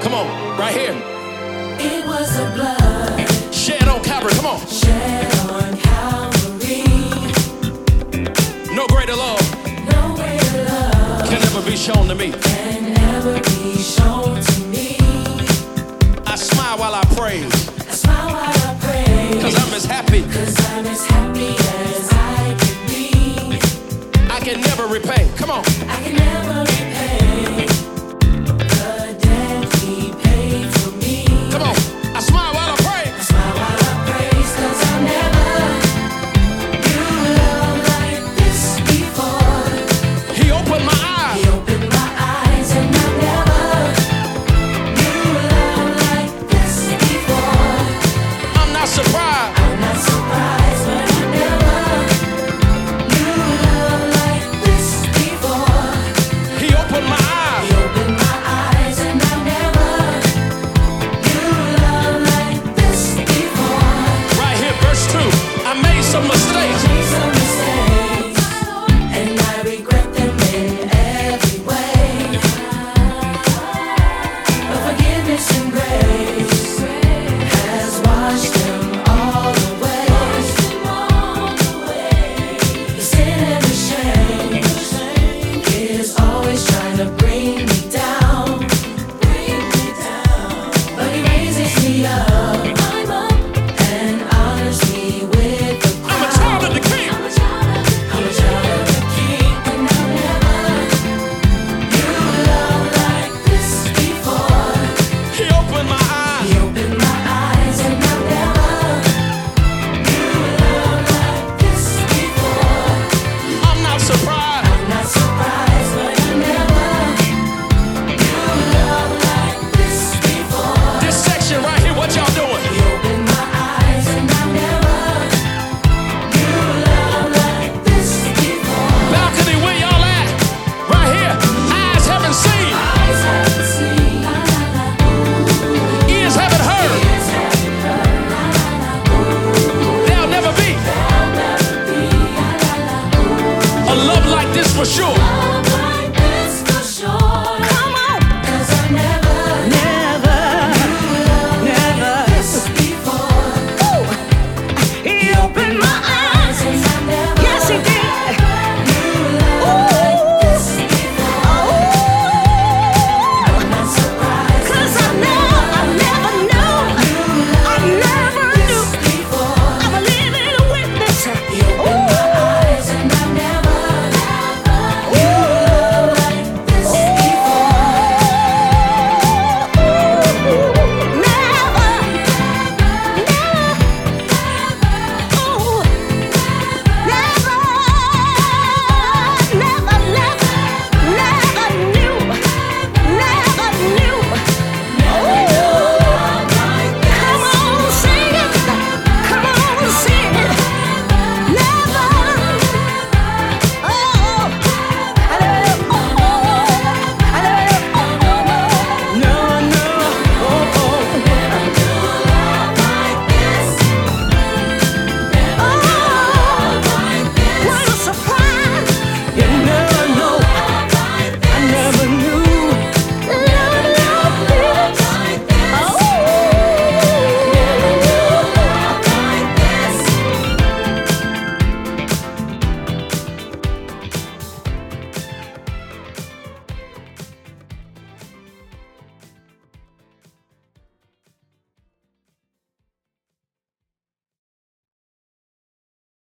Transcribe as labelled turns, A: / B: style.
A: Come on, right here.
B: It was the blood
A: Shed on Calvary, come on.
B: shed on Calvary.
A: No greater love
B: No greater love
A: can ever be shown to me.
B: can ever be shown to me.
A: I smile while I praise,
B: I smile while I pray,
A: cause I'm as happy.
B: 'cause I'm as happy as I can be.
A: I can never repay. Come on.
B: I can never repay the debt he paid for me.
A: Come on. I smile while I pray.
B: I smile while I praise, 'cause I've never knew love like this before.
A: He opened my eyes.
B: He opened my eyes, and I've never knew love like this before.
A: I'm not surprised.
B: I'm not surprised, but I never knew love like this before.
A: He opened my eyes.
B: He opened my eyes, and I never knew love like this before.
A: Right here, verse 2. I made some mistakes.
B: Made some mistakes, and I regret them in every way. But forgiveness and grace has washed them all away. The sin and the shame is always trying to bring me down. But he raises me up and honors me with the
A: I'm a
B: crown.
A: child of the King.
B: I'm a child of the King, and I've never knew love like this before.
A: He opened my eyes.
B: He opened my eyes, and I've never knew love like this before.
A: I'm not surprised.
B: I'm not surprised, but I never knew love like this before.
A: This section right here, what y'all doing?
B: He opened my eyes, and I never knew love like this before.
A: Balcony, where y'all at? Right here. Eyes haven't seen.
B: Eyes haven't seen,
A: Ears haven't heard.
B: ears haven't heard,
A: There'll never be
B: there'll never be
A: a love like this for sure.